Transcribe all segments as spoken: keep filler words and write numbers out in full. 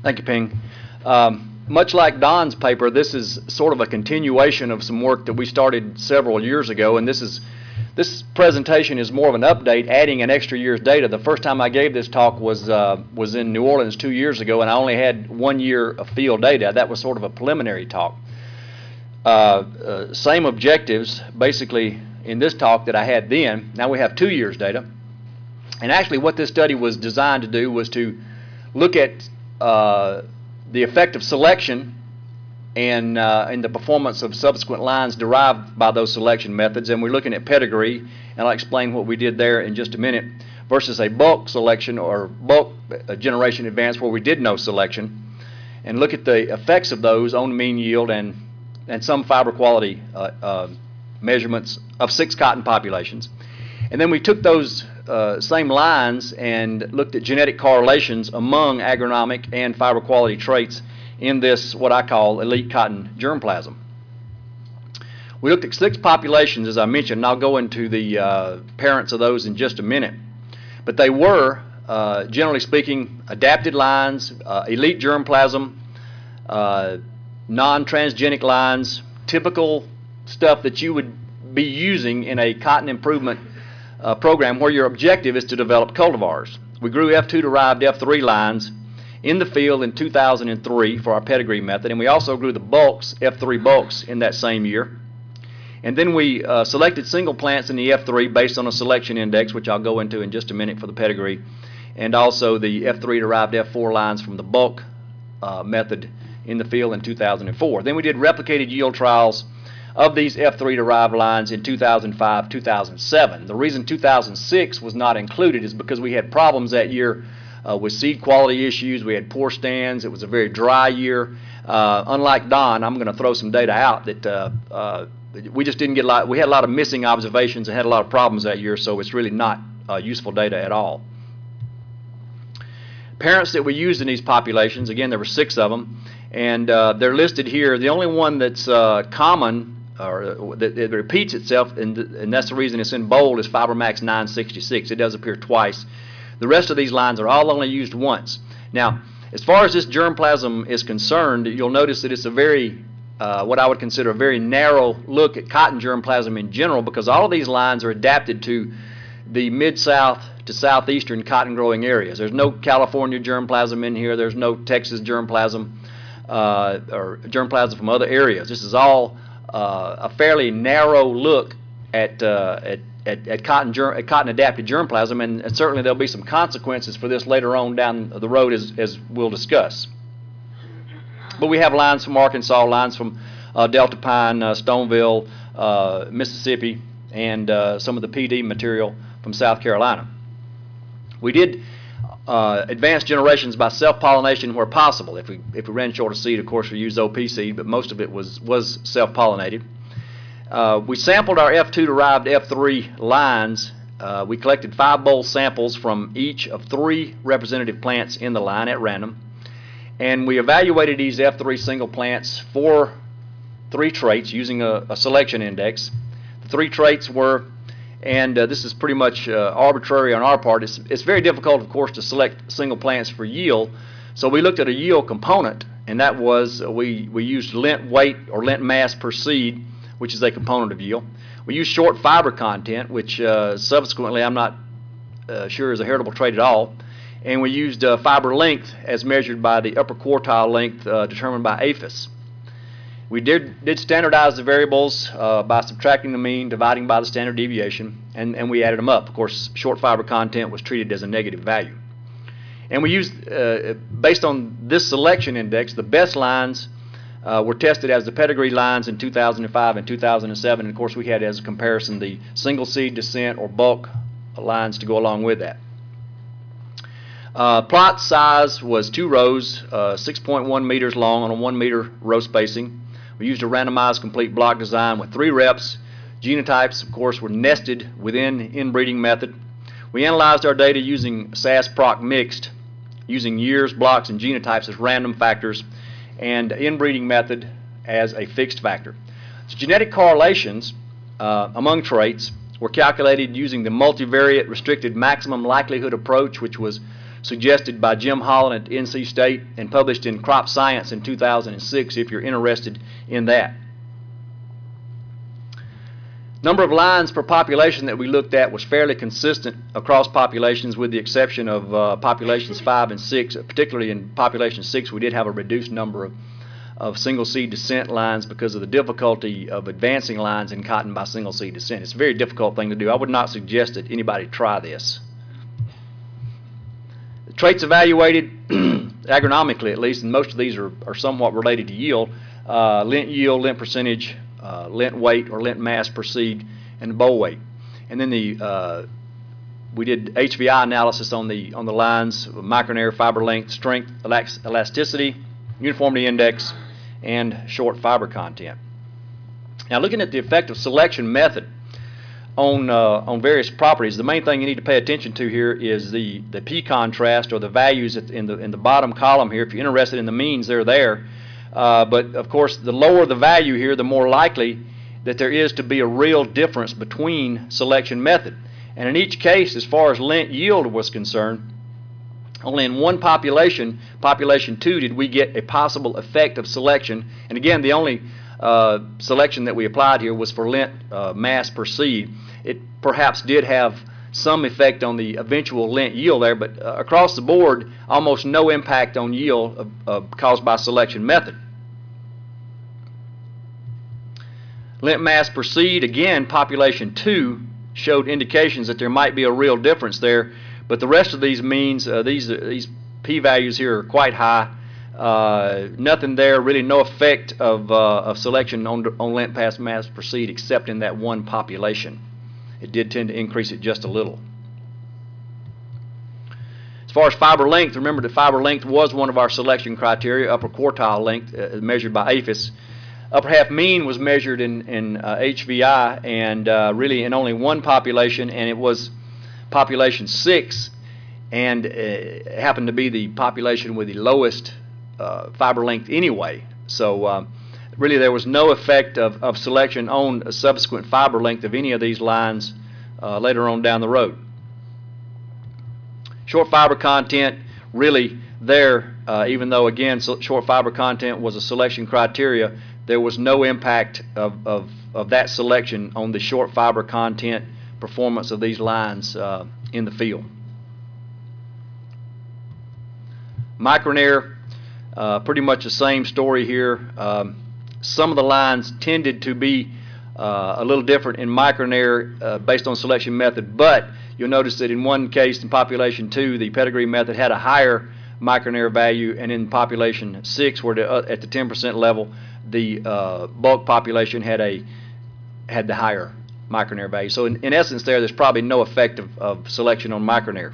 Thank you, Ping. Um, much like Don's paper, this is sort of a continuation of some work that we started several years ago, and this is this presentation is more of an update, adding an extra year's data. The first time I gave this talk was uh, was in New Orleans two years ago, and I only had one year of field data. That was sort of a preliminary talk. Uh, uh, same objectives, basically, in this talk that I had then. Now we have two years data, and actually, what this study was designed to do was to look at uh, the effect of selection and, uh, and the performance of subsequent lines derived by those selection methods. And we're looking at pedigree, and I'll explain what we did there in just a minute, versus a bulk selection or bulk generation advance where we did no selection, and look at the effects of those on mean yield and, and some fiber quality uh, uh, measurements of six cotton populations. And then we took those uh, same lines and looked at genetic correlations among agronomic and fiber quality traits in this, what I call, elite cotton germplasm. We looked at six populations, as I mentioned, and I'll go into the uh, parents of those in just a minute. But they were, uh, generally speaking, adapted lines, uh, elite germplasm, uh, non-transgenic lines, typical stuff that you would be using in a cotton improvement Uh, program where your objective is to develop cultivars. We grew F two derived F three lines in the field in two thousand three for our pedigree method, and we also grew the bulks, F three bulks, in that same year. And then we uh, selected single plants in the F three based on a selection index, which I'll go into in just a minute for the pedigree, and also the F three derived F four lines from the bulk uh, method in the field in two thousand four. Then we did replicated yield trials of these F three derived lines in two thousand five, two thousand seven. The reason two thousand six was not included is because we had problems that year uh, with seed quality issues. We had poor stands. It was a very dry year. Uh, unlike Don, I'm going to throw some data out that uh, uh, we just didn't get a lot. We had a lot of missing observations and had a lot of problems that year, so it's really not uh, useful data at all. Parents that we used in these populations, again, there were six of them, and uh, they're listed here. The only one that's uh, common or that it repeats itself, and, and that's the reason it's in bold, is FiberMax nine sixty-six. It does appear twice. The rest of these lines are all only used once. Now, as far as this germplasm is concerned, you'll notice that it's a very, uh, what I would consider a very narrow look at cotton germplasm in general, because all of these lines are adapted to the mid-south to southeastern cotton growing areas. There's no California germplasm in here. There's no Texas germplasm uh, or germplasm from other areas. This is all Uh, a fairly narrow look at, uh, at, at, at, cotton germ, at cotton adapted germplasm, and, and certainly there'll be some consequences for this later on down the road as, as we'll discuss. But we have lines from Arkansas, lines from uh, Delta Pine, uh, Stoneville, uh, Mississippi, and uh, some of the P D material from South Carolina. We did Uh, advanced generations by self-pollination where possible. If we if we ran short of seed, of course, we used O P seed, but most of it was was self-pollinated. Uh, we sampled our F two derived F three lines. Uh, we collected five bowl samples from each of three representative plants in the line at random, and we evaluated these F three single plants for three traits using a, a selection index. The three traits were, and uh, this is pretty much uh, arbitrary on our part. It's, it's very difficult, of course, to select single plants for yield. So we looked at a yield component, and that was uh, we, we used lint weight or lint mass per seed, which is a component of yield. We used short fiber content, which uh, subsequently I'm not uh, sure is a heritable trait at all. And we used uh, fiber length as measured by the upper quartile length uh, determined by APHIS. We did, did standardize the variables uh, by subtracting the mean, dividing by the standard deviation, and, and we added them up. Of course, short fiber content was treated as a negative value. And we used, uh, based on this selection index, the best lines uh, were tested as the pedigree lines in two thousand five and two thousand seven. And of course, we had as a comparison the single seed descent or bulk lines to go along with that. Uh, plot size was two rows, uh, six point one meters long on a one meter row spacing. We used a randomized complete block design with three reps. Genotypes, of course, were nested within inbreeding method. We analyzed our data using S A S Proc mixed, using years, blocks, and genotypes as random factors, and inbreeding method as a fixed factor. So genetic correlations uh, among traits were calculated using the multivariate restricted maximum likelihood approach, which was suggested by Jim Holland at N C State and published in Crop Science in two thousand six if you're interested in that. Number of lines per population that we looked at was fairly consistent across populations with the exception of uh, populations five and six. Particularly in population six, we did have a reduced number of, of single seed descent lines because of the difficulty of advancing lines in cotton by single seed descent. It's a very difficult thing to do. I would not suggest that anybody try this. The traits evaluated agronomically, at least, and most of these are, are somewhat related to yield, uh, lint yield, lint percentage, Uh, lint weight or lint mass per seed, and the boll weight. And then the uh, we did H V I analysis on the on the lines: micronair, fiber length, strength, elasticity, uniformity index, and short fiber content. Now, looking at the effective selection method on uh, on various properties, the main thing you need to pay attention to here is the the P contrast, or the values in the in the bottom column here. If you're interested in the means, they're there. Uh, but of course, the lower the value here, the more likely that there is to be a real difference between selection method. And in each case, as far as lint yield was concerned, only in one population, population two, did we get a possible effect of selection. And again, the only uh, selection that we applied here was for lint uh, mass per seed. It perhaps did have some effect on the eventual lint yield there, but uh, across the board, almost no impact on yield uh, uh, caused by selection method. Lint mass per seed, again, population two showed indications that there might be a real difference there, but the rest of these means, uh, these uh, these p-values here are quite high. Uh, nothing there, really no effect of, uh, of selection on, on lint mass per seed except in that one population. It did tend to increase it just a little. As far as fiber length, remember that fiber length was one of our selection criteria, upper quartile length uh, measured by APHIS. Upper half mean was measured in, in uh, H V I, and uh, really in only one population, and it was population six, and it happened to be the population with the lowest uh, fiber length anyway. So uh, really there was no effect of, of selection on a subsequent fiber length of any of these lines uh, later on down the road. Short fiber content, really there, uh, even though again so short fiber content was a selection criteria, there was no impact of, of, of that selection on the short fiber content performance of these lines uh, in the field. Micronair, uh, pretty much the same story here. Um, some of the lines tended to be uh, a little different in Micronair uh, based on selection method, but you'll notice that in one case in population two, the pedigree method had a higher Micronair value, and in population six, where the, uh, at the ten percent level, the uh, bulk population had a had the higher Micronair value. So in, in essence there, there's probably no effect of, of selection on Micronair.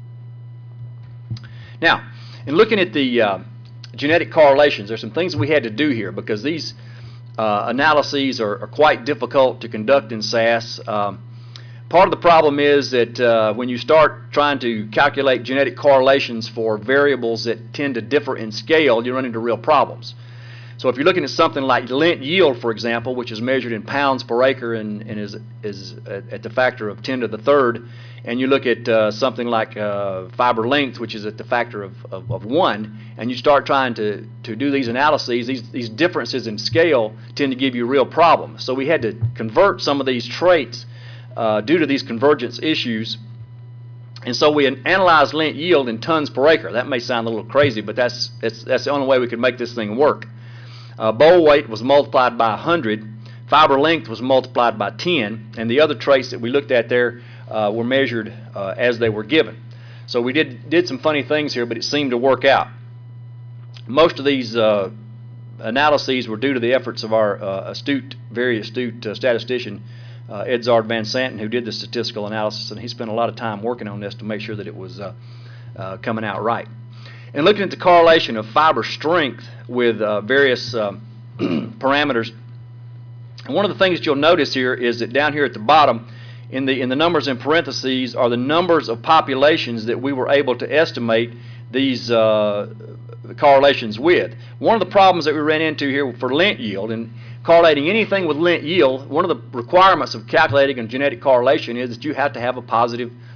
Now, in looking at the uh, genetic correlations, there's some things that we had to do here because these uh, analyses are, are quite difficult to conduct in S A S. Um, part of the problem is that uh, when you start trying to calculate genetic correlations for variables that tend to differ in scale, you run into real problems. So if you're looking at something like lint yield, for example, which is measured in pounds per acre and, and is, is at the factor of ten to the third, and you look at uh, something like uh, fiber length, which is at the factor of, of, of one, and you start trying to, to do these analyses, these, these differences in scale tend to give you real problems. So we had to convert some of these traits uh, due to these convergence issues. And so we analyzed lint yield in tons per acre. That may sound a little crazy, but that's, that's, that's the only way we could make this thing work. Uh, boll weight was multiplied by one hundred, fiber length was multiplied by ten, and the other traits that we looked at there uh, were measured uh, as they were given. So we did, did some funny things here, but it seemed to work out. Most of these uh, analyses were due to the efforts of our uh, astute, very astute uh, statistician, uh, Edzard Van Santen, who did the statistical analysis, and he spent a lot of time working on this to make sure that it was uh, uh, coming out right. And looking at the correlation of fiber strength with uh, various uh, parameters, and one of the things that you'll notice here is that down here at the bottom, in the in the numbers in parentheses, are the numbers of populations that we were able to estimate these uh, correlations with. One of the problems that we ran into here for lint yield, and correlating anything with lint yield, one of the requirements of calculating a genetic correlation is that you have to have a positive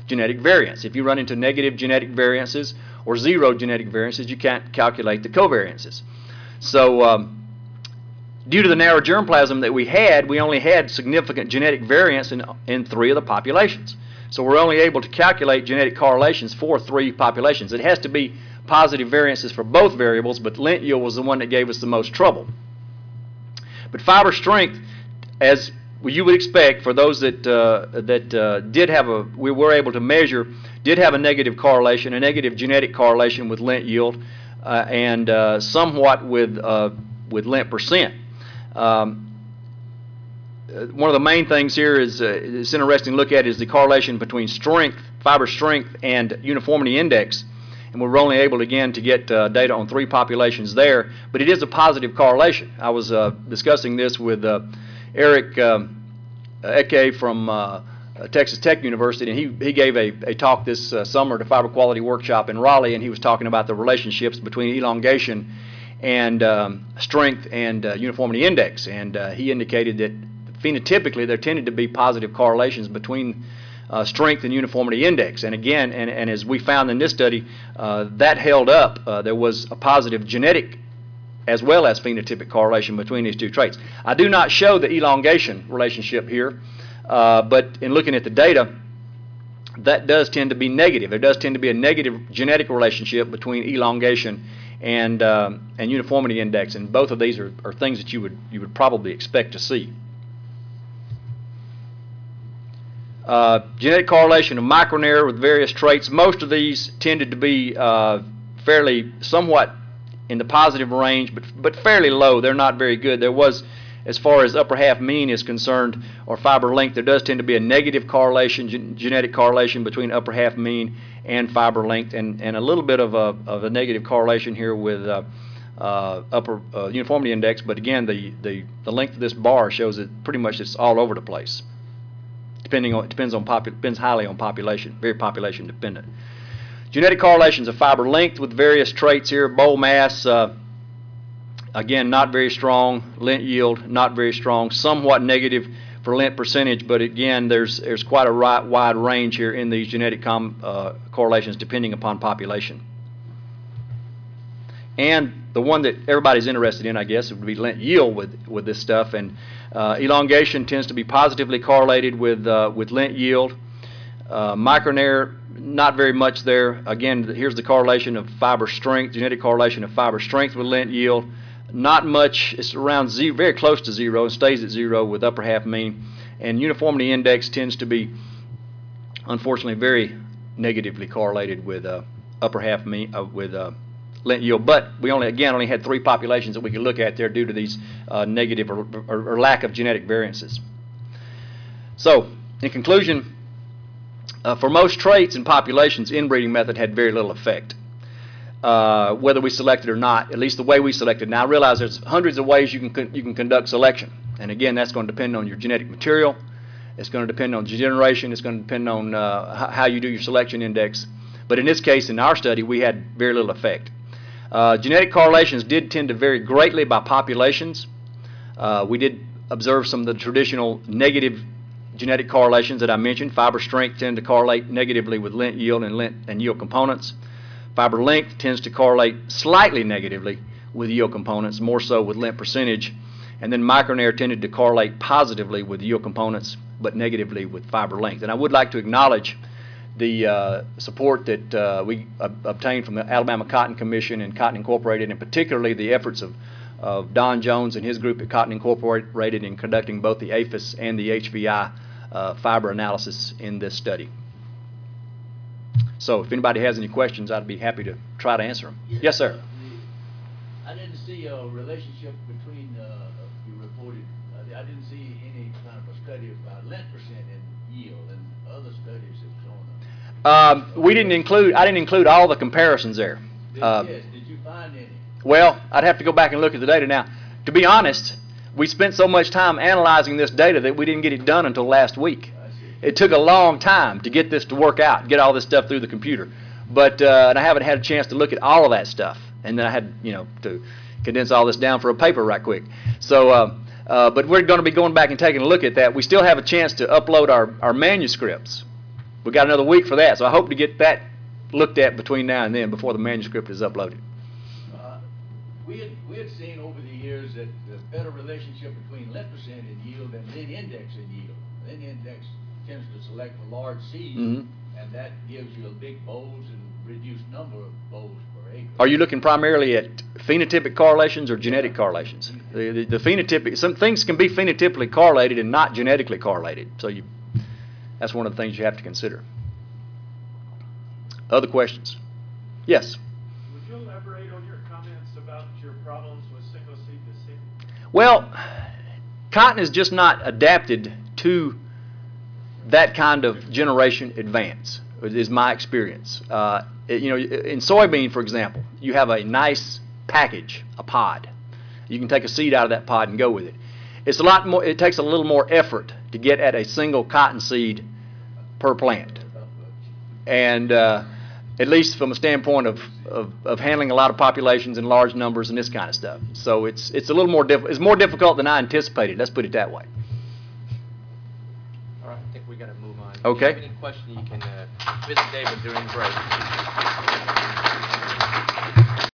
genetic variance. If you run into negative genetic variances or zero genetic variances, you can't calculate the covariances. So um, due to the narrow germplasm that we had, we only had significant genetic variance in, in three of the populations. So we're only able to calculate genetic correlations for three populations. It has to be positive variances for both variables, but lint yield was the one that gave us the most trouble. But fiber strength, as you would expect for those that uh, that uh, did have a, we were able to measure, did have a negative correlation, a negative genetic correlation with lint yield, uh, and uh, somewhat with uh, with lint percent. Um, one of the main things here is uh, it's interesting to look at is the correlation between strength, fiber strength, and uniformity index. And we're only able, again, to get uh, data on three populations there, but it is a positive correlation. I was uh, discussing this with uh, Eric um, Eke from uh, Texas Tech University, and he, he gave a, a talk this uh, summer at a fiber quality workshop in Raleigh, and he was talking about the relationships between elongation and um, strength and uh, uniformity index. And uh, he indicated that phenotypically there tended to be positive correlations between Uh, strength and uniformity index. And again, and, and as we found in this study, uh, that held up. Uh, there was a positive genetic as well as phenotypic correlation between these two traits. I do not show the elongation relationship here, uh, but in looking at the data, that does tend to be negative. There does tend to be a negative genetic relationship between elongation and, um, and uniformity index, and both of these are, are things that you would, you would probably expect to see. Uh, genetic correlation of micronair with various traits. Most of these tended to be uh, fairly, somewhat in the positive range, but but fairly low. They're not very good. There was, as far as upper half mean is concerned, or fiber length, there does tend to be a negative correlation, gen genetic correlation between upper half mean and fiber length, and and a little bit of a of a negative correlation here with uh, uh, upper uh, uniformity index. But again, the the the length of this bar shows that pretty much it's all over the place. Depending on, it depends on popu depends highly on population, very population dependent. Genetic correlations of fiber length with various traits here. Bowl mass, uh, again, not very strong. Lint yield, not very strong. Somewhat negative for lint percentage, but again, there's there's quite a right, wide range here in these genetic com, uh, correlations depending upon population. And the one that everybody's interested in, I guess, would be lint yield with with this stuff. And uh, elongation tends to be positively correlated with uh, with lint yield. Uh, micronair, not very much there. Again, here's the correlation of fiber strength, genetic correlation of fiber strength with lint yield. Not much. It's around zero, very close to zero, and stays at zero with upper half mean. And uniformity index tends to be, unfortunately, very negatively correlated with uh, upper half mean uh, with. Uh, lint yield, but we only again only had three populations that we could look at there due to these uh, negative or, or, or lack of genetic variances. So, in conclusion, uh, for most traits and populations, inbreeding method had very little effect, uh, whether we selected or not. At least the way we selected. Now, I realize there's hundreds of ways you can you can conduct selection, and again, that's going to depend on your genetic material. It's going to depend on generation. It's going to depend on uh, how you do your selection index. But in this case, in our study, we had very little effect. Uh, genetic correlations did tend to vary greatly by populations. Uh, we did observe some of the traditional negative genetic correlations that I mentioned. Fiber strength tend to correlate negatively with lint yield and lint and yield components. Fiber length tends to correlate slightly negatively with yield components, more so with lint percentage. And then micronair tended to correlate positively with yield components, but negatively with fiber length. And I would like to acknowledge the uh, support that uh, we ob obtained from the Alabama Cotton Commission and Cotton Incorporated, and particularly the efforts of, of Don Jones and his group at Cotton Incorporated in conducting both the APHIS and the H V I uh, fiber analysis in this study. So if anybody has any questions, I'd be happy to try to answer them. Yes, yes sir. Uh, the, I didn't see a relationship between, uh, you reported, uh, I didn't see any kind of a study about lint percent in yield, and other studies have shown that. Um, we didn't include, I didn't include all the comparisons there. Did, Uh, yes, did you find any? well, I'd have to go back and look at the data now. To be honest, we spent so much time analyzing this data that we didn't get it done until last week. I see. It took a long time to get this to work out, get all this stuff through the computer. But, uh, and I haven't had a chance to look at all of that stuff. And then I had, you know, to condense all this down for a paper right quick. So, uh, uh, but we're going to be going back and taking a look at that. We still have a chance to upload our, our manuscripts we got another week for that, so I hope to get that looked at between now and then before the manuscript is uploaded. Uh, We had, we had seen over the years that the better relationship between lint percent and yield and lint index and yield. Lint index tends to select the large seeds, Mhm. and that gives you a big bowls and reduced number of bowls per acre. Are you looking primarily at phenotypic correlations or genetic correlations? The, the, the phenotypic, some things can be phenotypically correlated and not genetically correlated. So you, that's one of the things you have to consider. Other questions? Yes. Would you elaborate on your comments about your problems with single seed to seed? Well, cotton is just not adapted to that kind of generation advance, is my experience. Uh, it- you know, in soybean, for example, you have a nice package, a pod. You can take a seed out of that pod and go with it. It's a lot more, it takes a little more effort to get at a single cotton seed per plant. And uh, at least from a standpoint of, of, of handling a lot of populations in large numbers and this kind of stuff. So it's, it's a little more diff it's more difficult than I anticipated, let's put it that way. All right, I think we got to move on. Okay. If you have any question, you can uh, visit David during break.